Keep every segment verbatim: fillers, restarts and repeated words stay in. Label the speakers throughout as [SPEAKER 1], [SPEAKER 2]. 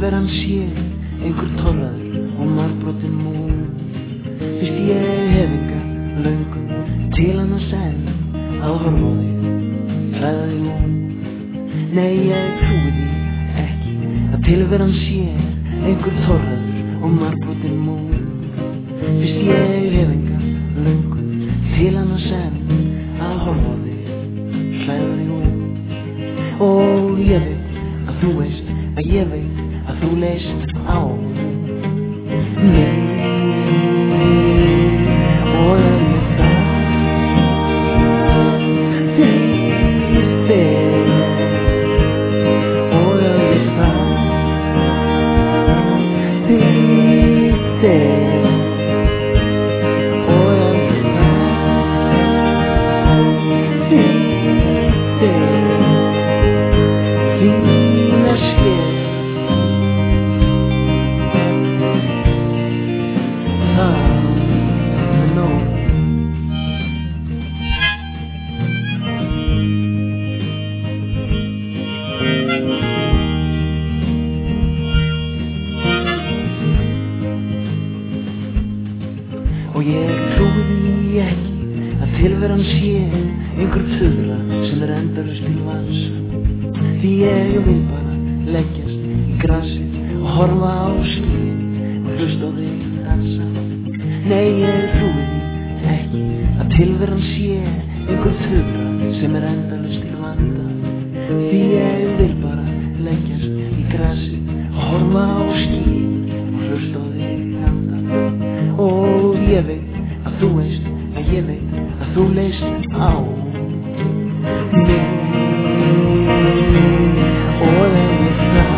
[SPEAKER 1] tilveran sé einhver torraður og margbrotin múr. Fyrst ég hef enga löngun til annars en að horfa á þig, klæða þig úr. Nei, ég trúi því ekki að tilveran sé einhver torraður og margbrotin múr. Fyrst ég hef enga löngun til annars en að horfa á þig, klæða þig úr. Og ég veit að þú veist að ég veit að þú leist á mig. Og ef ég það fyrir þig, og ef ég það fyrir þig, og ef ég það fyrir þig, þína skil, það er nóg. Og ég trúi því ekki að tilveran sé einhver tuðra sem er endalaust til vansa. Því ég vil bara leggjast í grasið og horfa á skýin og hlusta á þig dansa. Nei, ég trúi því ekki að tilveran sé einhver tuðra sem er endalaust til vanda. Því ég vil bara leggjast í grasið og horfa á skýin og hlusta á þig dansa. Og ég veit að þú veist að ég veit að þú leist á mig. Og ef ég það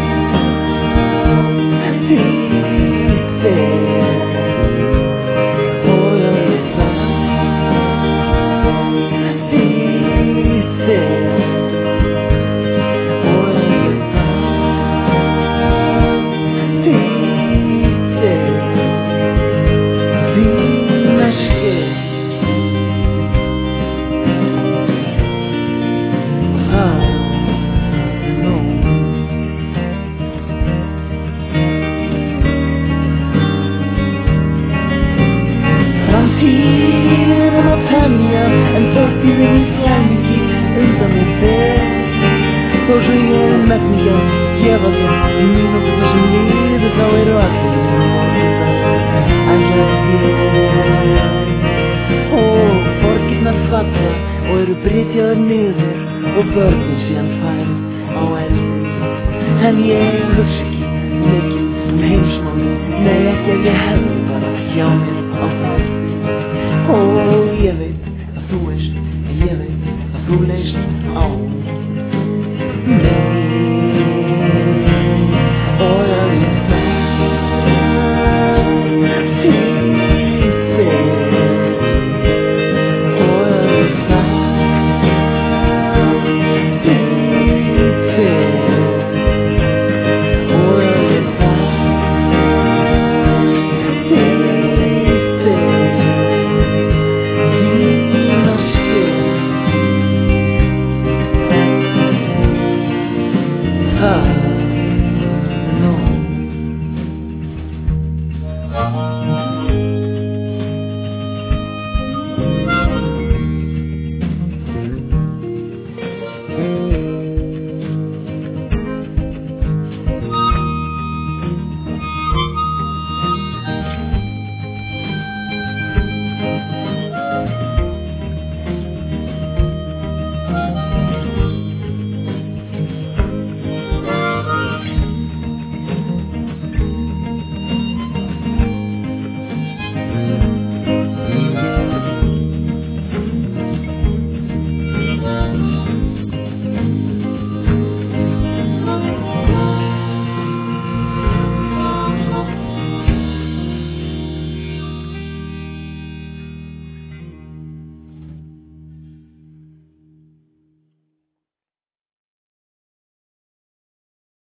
[SPEAKER 1] fyrir þig, og ef ég það fyrir þig, og ef ég það fyrir þig, þína skil, það er nóg. Framtíðin að temja en fortíðin í flæmingi undan mér ber. Þó svo ég megni að gefa þér í mínúturnar sem líður, þá eru allir að gera þér. Og borgirnar falla og eru brytjaðar niður og börnin síðan færð á eldi. En ég hugsa ekki mikið um heimsmáli, nei ekki ef ég hefði bara hjá mér á það. Og ég veit að þú veist að ég veit að þú leist